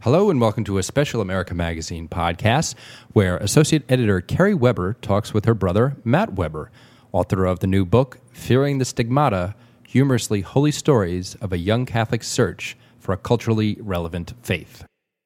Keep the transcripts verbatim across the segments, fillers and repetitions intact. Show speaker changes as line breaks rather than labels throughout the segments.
Hello and welcome to a special America Magazine podcast where Associate Editor Carrie Weber talks with her brother Matt Weber, author of the new book, Fearing the Stigmata, Humorously Holy Stories of a Young Catholic Search for a Culturally Relevant Faith.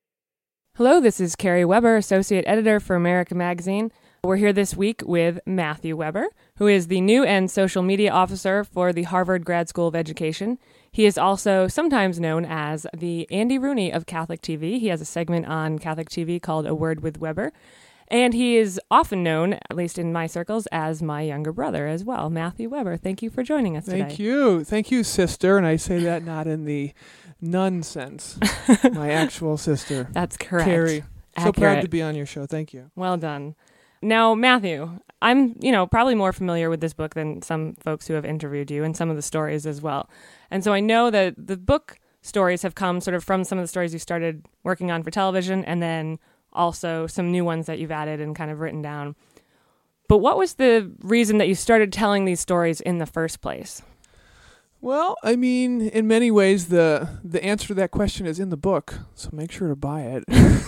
Hello, this is Carrie Weber, Associate Editor for America Magazine. We're here this week with Matthew Weber, who is the new and social media officer for the Harvard Grad School of Education. He is also sometimes known as the Andy Rooney of Catholic T V. He has a segment on Catholic T V called A Word with Weber. And he is often known, at least in my circles, as my younger brother as well. Matthew Weber, thank you for joining us
Thank
today.
Thank you. Thank you, sister. And I say that not in the nun sense. My actual sister.
That's correct.
Carrie.
Accurate.
So proud to be on your show. Thank you.
Well done. Now, Matthew, I'm, you know, probably more familiar with this book than some folks who have interviewed you and some of the stories as well. And so I know that the book stories have come sort of from some of the stories you started working on for television and then also some new ones that you've added and kind of written down. But what was the reason that you started telling these stories in the first place?
Well, I mean, in many ways, the the answer to that question is in the book, so make sure to buy it.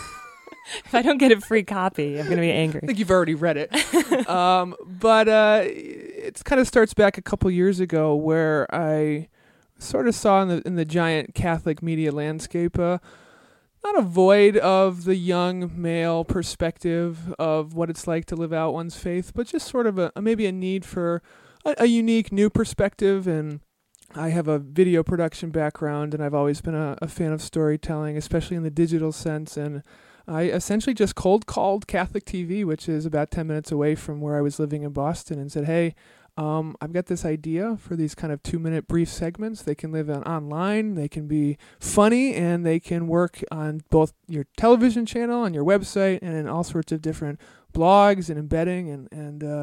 If I don't get a free copy, I'm going to be angry.
I think you've already read it. um, but uh, it kind of starts back a couple years ago where I sort of saw in the, in the giant Catholic media landscape uh, not a void of the young male perspective of what it's like to live out one's faith, but just sort of a maybe a need for a, a unique new perspective. And I have a video production background, and I've always been a, a fan of storytelling, especially in the digital sense. And I essentially just cold called Catholic T V, which is about ten minutes away from where I was living in Boston, and said, hey, um, I've got this idea for these kind of two-minute brief segments. They can live on online, they can be funny, and they can work on both your television channel, on your website, and in all sorts of different blogs and embedding, and, and uh,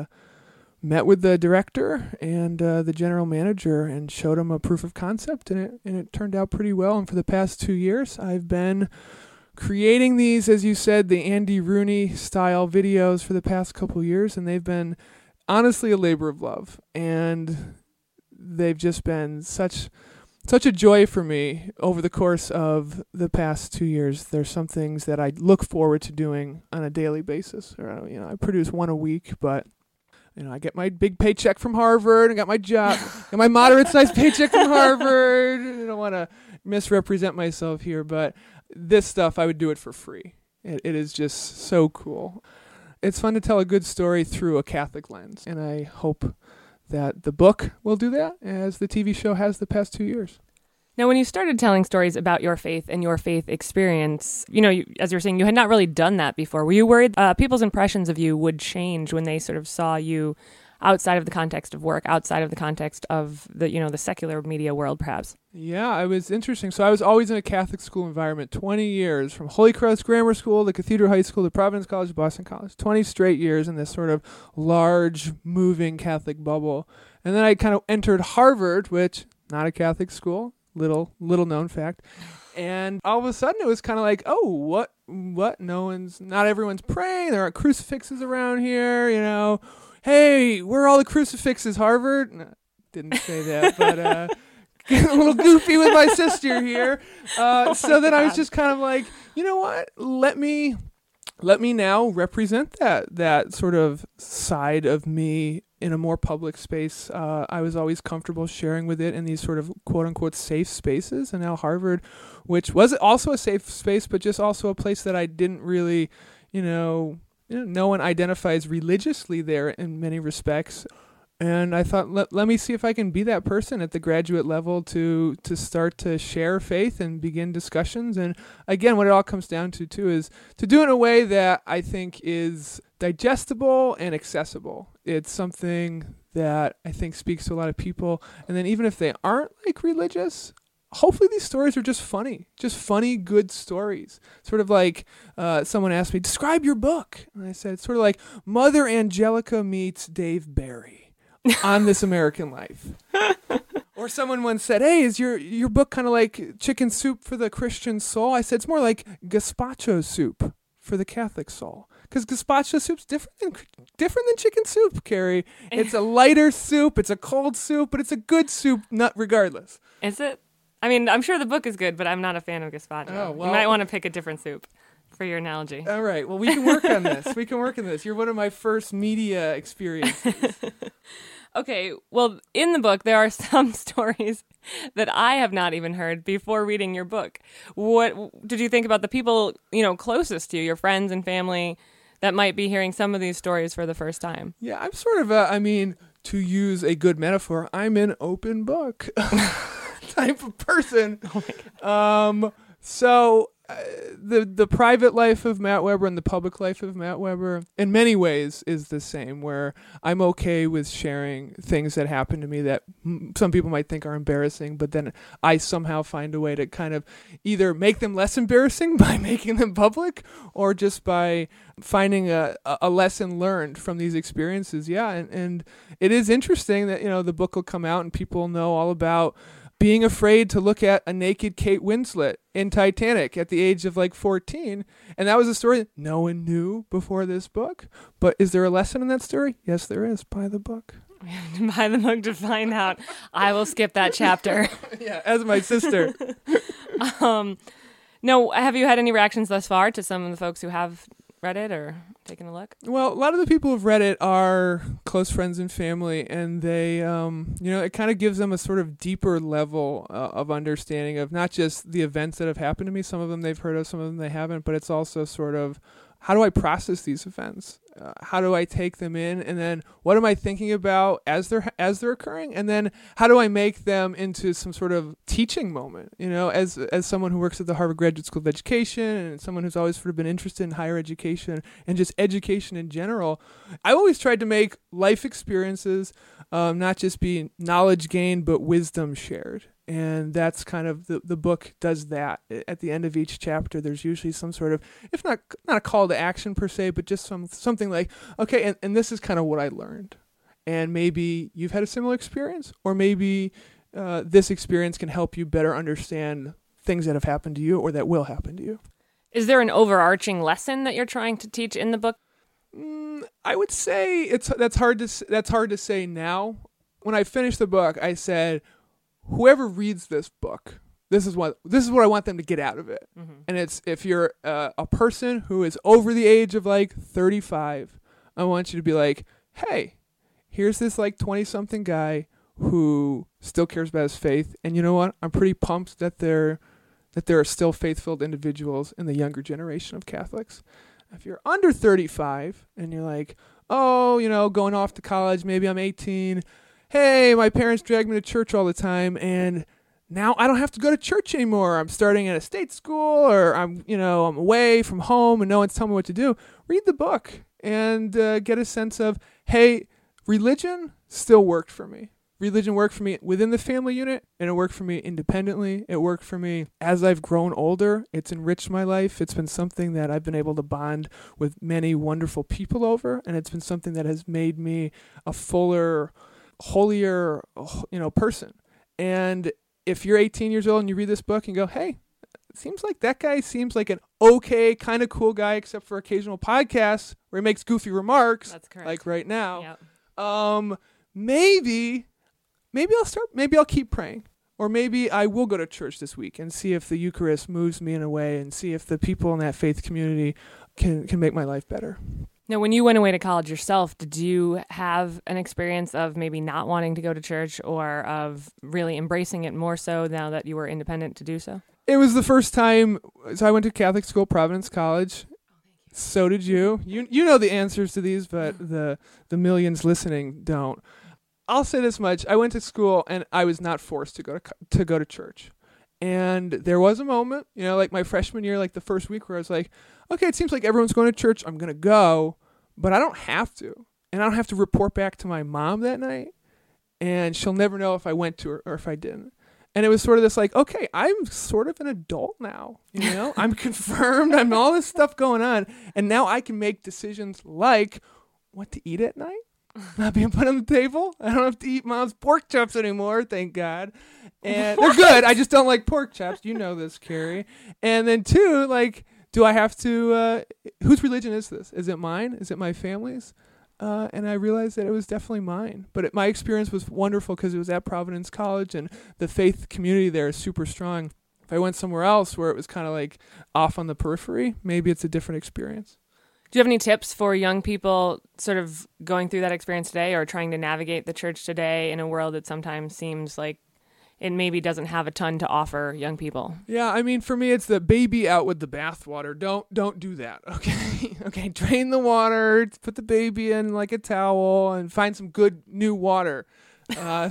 met with the director and uh, the general manager and showed them a proof of concept, and it, and it turned out pretty well. And for the past two years, I've been creating these, as you said, the Andy Rooney style videos for the past couple years, and they've been honestly a labor of love, and they've just been such such a joy for me over the course of the past two years. There's some things that I look forward to doing on a daily basis. Or, you know, I produce one a week, but you know, I get my big paycheck from Harvard. I got my job, got my moderate-sized paycheck from Harvard. I don't want to misrepresent myself here, but this stuff, I would do it for free. It, it is just so cool. It's fun to tell a good story through a Catholic lens, and I hope that the book will do that, as the T V show has the past two years.
Now, when you started telling stories about your faith and your faith experience, you know, you, as you were saying, you had not really done that before. Were you worried uh, people's impressions of you would change when they sort of saw you outside of the context of work, outside of the context of the, you know, the secular media world, perhaps?
Yeah, it was interesting. So I was always in a Catholic school environment, twenty years, from Holy Cross Grammar School to Cathedral High School to Providence College, Boston College, twenty straight years in this sort of large, moving Catholic bubble. And then I kind of entered Harvard, which, not a Catholic school, little, little known fact. And all of a sudden it was kind of like, oh, what, what? No one's, not everyone's praying. There aren't crucifixes around here, you know. Hey, where are all the crucifixes, Harvard? No, didn't say that, but uh, getting a little goofy with my sister here. Uh, oh so then God. I was just kind of like, you know what? Let me, let me now represent that that sort of side of me in a more public space. Uh, I was always comfortable sharing with it in these sort of quote unquote safe spaces, and now Harvard, which was also a safe space, but just also a place that I didn't really, you know. You know, no one identifies religiously there in many respects. And I thought, let, let me see if I can be that person at the graduate level to to start to share faith and begin discussions. And again, what it all comes down to, too, is to do it in a way that I think is digestible and accessible. It's something that I think speaks to a lot of people. And then even if they aren't like religious, hopefully these stories are just funny, just funny, good stories. Sort of like uh, someone asked me, describe your book. And I said, it's sort of like Mother Angelica meets Dave Barry on This American Life. Or someone once said, hey, is your, your book kind of like Chicken Soup for the Christian soul? I said, it's more like gazpacho soup for the Catholic soul. Because gazpacho soup's different than different than chicken soup, Carrie. It's a lighter soup, it's a cold soup, but it's a good soup, not regardless.
Is it? I mean, I'm sure the book is good, but I'm not a fan of gazpacho.
Oh, well.
You might want to pick a different soup for your analogy.
All right. Well, we can work on this. We can work on this. You're one of my first media experiences.
Okay, well, in the book, there are some stories that I have not even heard before reading your book. What did you think about the people, you know, closest to you, your friends and family, that might be hearing some of these stories for the first time?
Yeah, I'm sort of a, I mean, to use a good metaphor, I'm an open book type of person.
Oh my God.
Um, so uh, the the private life of Matt Weber and the public life of Matt Weber, in many ways, is the same. Where I'm okay with sharing things that happen to me that m- some people might think are embarrassing, but then I somehow find a way to kind of either make them less embarrassing by making them public, or just by finding a, a lesson learned from these experiences. Yeah, and, and it is interesting that, you know, the book will come out and people know all about being afraid to look at a naked Kate Winslet in Titanic at the age of like fourteen. And that was a story that no one knew before this book. But is there a lesson in that story? Yes, there is. Buy the book.
Buy the book to find out. I will skip that chapter.
Yeah, as my sister.
um, no, have you had any reactions thus far to some of the folks who have read it or taken a look?
Well, a lot of the people who've read it are close friends and family, and they, um, you know, it kind of gives them a sort of deeper level uh, of understanding of not just the events that have happened to me. Some of them they've heard of, some of them they haven't, but it's also sort of, how do I process these events? Uh, how do I take them in? And then what am I thinking about as they're as they're occurring? And then how do I make them into some sort of teaching moment? You know, as as someone who works at the Harvard Graduate School of Education and someone who's always sort of been interested in higher education and just education in general, I always tried to make life experiences um, not just be knowledge gained, but wisdom shared. And that's kind of the, the book does that. At the end of each chapter, there's usually some sort of, if not not a call to action per se, but just some something like, okay, and, and this is kind of what I learned. And maybe you've had a similar experience, or maybe uh, this experience can help you better understand things that have happened to you or that will happen to you.
Is there an overarching lesson that you're trying to teach in the book?
Mm, I would say it's that's hard to that's hard to say now. When I finished the book, I said, whoever reads this book, this is what this is what I want them to get out of it. Mm-hmm. And it's, if you're uh, a person who is over the age of like thirty-five, I want you to be like, hey, here's this like twenty-something guy who still cares about his faith, and you know what? I'm pretty pumped that there that there are still faith-filled individuals in the younger generation of Catholics. If you're under thirty-five and you're like, oh, you know, going off to college, maybe I'm eighteen. Hey, my parents drag me to church all the time, and now I don't have to go to church anymore. I'm starting at a state school, or I'm, you know, I'm away from home and no one's telling me what to do. Read the book and uh, get a sense of, hey, religion still worked for me. Religion worked for me within the family unit, and it worked for me independently. It worked for me as I've grown older. It's enriched my life. It's been something that I've been able to bond with many wonderful people over, and it's been something that has made me a fuller, holier, you know, person. And if you're eighteen years old and you read this book and go, hey, it seems like that guy seems like an okay, kind of cool guy, except for occasional podcasts where he makes goofy remarks.
That's correct.
Like right now.
Yep.
Um, maybe, maybe I'll start, maybe I'll keep praying. Or maybe I will go to church this week and see if the Eucharist moves me in a way, and see if the people in that faith community can, can make my life better.
Now, when you went away to college yourself, did you have an experience of maybe not wanting to go to church, or of really embracing it more so now that you were independent to do so?
It was the first time. So I went to Catholic school, Providence College. Oh, thank you. So did you. You you know the answers to these, but the the millions listening don't. I'll say this much: I went to school and I was not forced to go to to go to church. And there was a moment, you know, like my freshman year, like the first week, where I was like, okay, it seems like everyone's going to church. I'm going to go, but I don't have to. And I don't have to report back to my mom that night. And she'll never know if I went to her or if I didn't. And it was sort of this like, okay, I'm sort of an adult now, you know, I'm confirmed. I'm all this stuff going on. And now I can make decisions like what to eat at night, not being put on the table. I don't have to eat mom's pork chops anymore, thank God. And they're good. I just don't like pork chops. You know this, Carrie. And then two, like, do I have to, uh, whose religion is this? Is it mine? Is it my family's? Uh, and I realized that it was definitely mine. But it, my experience was wonderful because it was at Providence College, and the faith community there is super strong. If I went somewhere else where it was kind of like off on the periphery, maybe it's a different experience.
Do you have any tips for young people sort of going through that experience today or trying to navigate the church today in a world that sometimes seems like it maybe doesn't have a ton to offer young people?
Yeah, I mean, for me, it's the baby out with the bathwater. Don't don't do that, okay? Okay, drain the water, put the baby in like a towel, and find some good new water. Uh,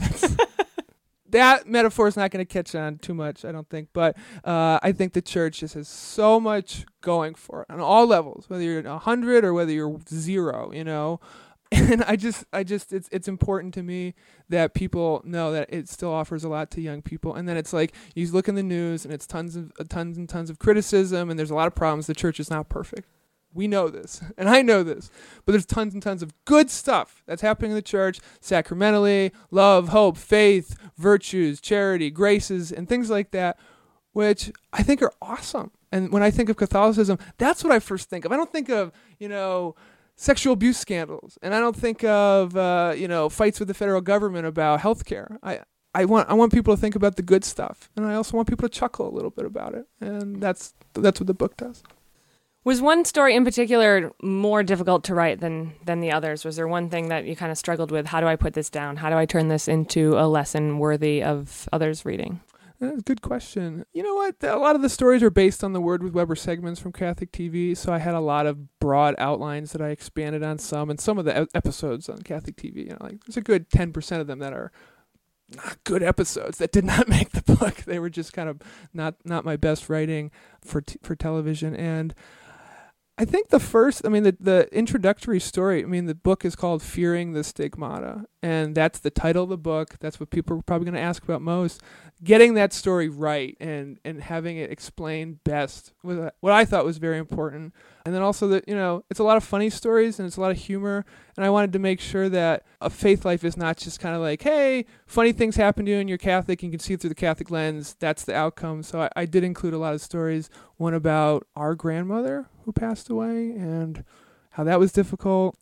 that metaphor is not going to catch on too much, I don't think. But uh, I think the church just has so much going for it on all levels, whether you're a hundred or whether you're zero, you know. And I just, I just, it's it's important to me that people know that it still offers a lot to young people. And then it's like you look in the news, and it's tons of, uh, tons and tons of criticism, and there's a lot of problems. The church is not perfect. We know this, and I know this. But there's tons and tons of good stuff that's happening in the church, sacramentally, love, hope, faith, virtues, charity, graces, and things like that, which I think are awesome. And when I think of Catholicism, that's what I first think of. I don't think of, you know, sexual abuse scandals, and I don't think of uh, you know fights with the federal government about healthcare. I I want I want people to think about the good stuff, and I also want people to chuckle a little bit about it, and that's that's what the book does.
Was one story in particular more difficult to write than than the others? Was there one thing that you kind of struggled with? How do I put this down? How do I turn this into a lesson worthy of others reading?
That's a good question. You know what? A lot of the stories are based on the Word with Weber segments from Catholic T V, so I had a lot of broad outlines that I expanded on some, and some of the episodes on Catholic T V, you know, like there's a good ten percent of them that are not good episodes that did not make the book. They were just kind of not not my best writing for t- for television. And I think the first, I mean, the, the introductory story, I mean, the book is called Fearing the Stigmata, and that's the title of the book. That's what people are probably going to ask about most. Getting that story right and, and having it explained best was what I thought was very important. And then also that, you know, it's a lot of funny stories and it's a lot of humor, and I wanted to make sure that a faith life is not just kind of like, hey, funny things happen to you and you're Catholic, and you can see it through the Catholic lens. That's the outcome. So I, I did include a lot of stories, one about our grandmother who passed away and how that was difficult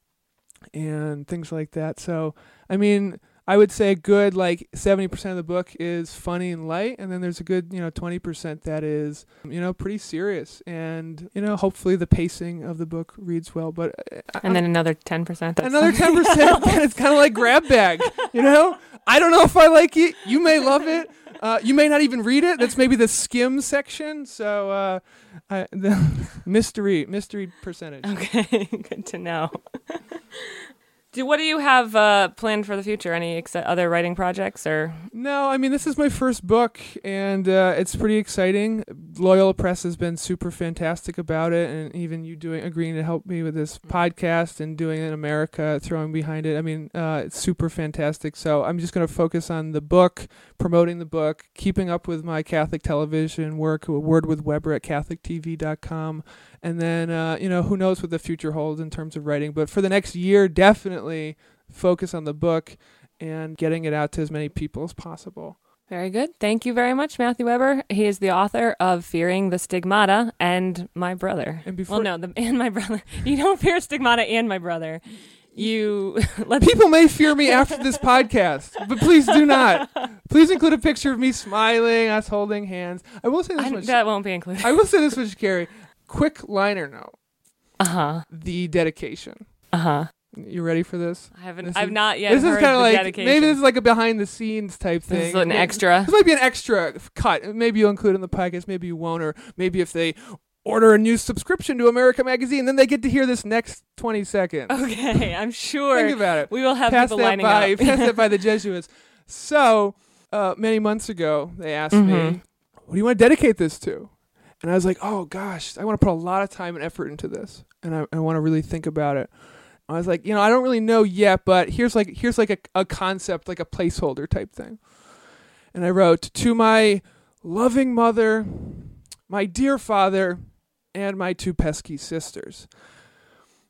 and things like that. So, I mean, I would say a good like seventy percent of the book is funny and light, and then there's a good, you know, twenty percent that is, you know, pretty serious. And, you know, hopefully the pacing of the book reads well. But I,
And then another ten percent. That's
another ten percent, it's kind of like grab bag, you know? I don't know if I like it. You may love it. Uh, you may not even read it. That's maybe the skim section. So uh, I, the mystery, mystery percentage.
Okay, good to know. Do what do you have uh, planned for the future? Any ex- other writing projects or?
No, I mean, this is my first book, and uh, it's pretty exciting. Loyola Press has been super fantastic about it, and even you doing agreeing to help me with this podcast and doing it in America, throwing behind it. I mean, uh, it's super fantastic. So I'm just going to focus on the book, promoting the book, keeping up with my Catholic television work, Word with Weber at Catholic T V dot com. And then, uh, you know, who knows what the future holds in terms of writing. But for the next year, definitely focus on the book and getting it out to as many people as possible.
Very good. Thank you very much, Matthew Weber. He is the author of Fearing the Stigmata and My Brother.
And before
well, no, the, and My Brother. You don't fear stigmata and My Brother. You let's
People may fear me after this podcast, but please do not. Please include a picture of me smiling, us holding hands. I will say this
I,
much.
that won't be included.
I will say this much, Carrie. Quick liner note.
Uh-huh.
The dedication.
Uh-huh.
You ready for this?
I haven't
This
I've
is-
not yet
This
heard
is kind
the
of like
dedication.
maybe this is like a behind the scenes type thing.
This is an
Maybe-
extra.
This might be an extra cut. Maybe you'll include it in the podcast. Maybe you won't. Or maybe if they order a new subscription to America Magazine, then they get to hear this next twenty seconds.
Okay, I'm sure.
Think about it.
We will have
Pass
people
that
lining
by,
up.
pass that by the Jesuits. So uh, many months ago, they asked
Mhm.
me, "What do you want to dedicate this to?" And I was like, "Oh gosh, I want to put a lot of time and effort into this, and I, I want to really think about it." I was like, you know, I don't really know yet, but here's like here's like a, a concept, like a placeholder type thing. And I wrote, "To my loving mother, my dear father, and my two pesky sisters."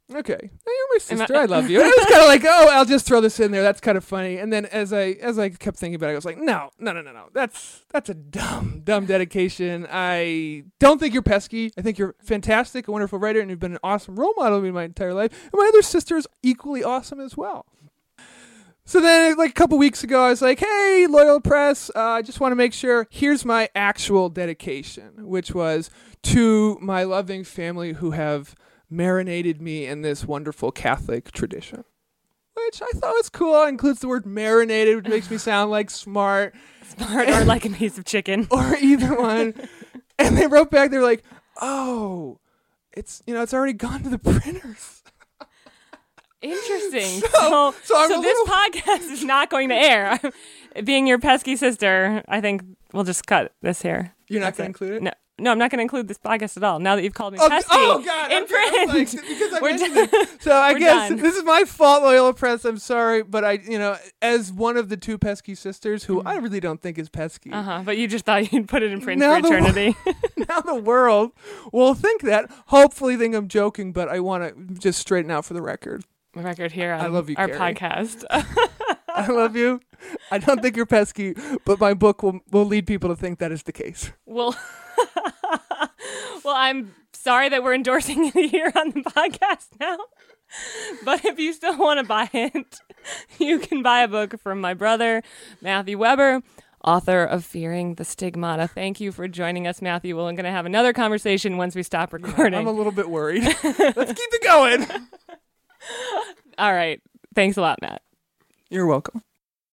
Okay, now you're my sister.
I-
I love you. And I was kind of like, oh, I'll just throw this in there. That's kind of funny. And then as I as I kept thinking about it, I was like, no, no, no, no, no. That's that's a dumb, dumb dedication. I don't think you're pesky. I think you're fantastic, a wonderful writer, and you've been an awesome role model to me my entire life. And my other sister is equally awesome as well. So then, like a couple weeks ago, I was like, hey, Loyal Press, uh, I just want to make sure, here's my actual dedication, which was to my loving family who have marinated me in this wonderful Catholic tradition, which I thought was cool. It includes the word marinated, which makes me sound like smart.
Smart or like a piece of chicken.
Or either one. And they wrote back, they were like, oh, it's, you know, it's already gone to the printers.
Interesting.
So-
So,
so I'm
so
a
this
little-
podcast is not going to air. Being your pesky sister, I think we'll just cut this here.
You're not
That's
going
it.
to include it?
No, no, I'm not going to include this podcast at all. Now that you've called me
Oh,
pesky
oh, God.
in
okay, I was
print,
like, because I
We're
mentioned
done.
it. So I
We're
guess
done.
this is my fault, Loyola Press. I'm sorry, but I, you know, as one of the two pesky sisters, who I really don't think is pesky,
uh huh. But you just thought you'd put it in print
Now
for
the wo-
eternity.
now the world will think that. Hopefully, think I'm joking, but I want to just straighten out for the record.
Record here on
I love you,
our
Carrie.
podcast.
I love you. I don't think you're pesky, but my book will will lead people to think that is the case.
Well, well, I'm sorry that we're endorsing it here on the podcast now. But if you still want to buy it, you can buy a book from my brother, Matthew Weber, author of Fearing the Stigmata. Thank you for joining us, Matthew. We're going to have another conversation once we stop recording.
I'm a little bit worried. Let's keep it going.
All right. Thanks a lot, Matt.
You're welcome.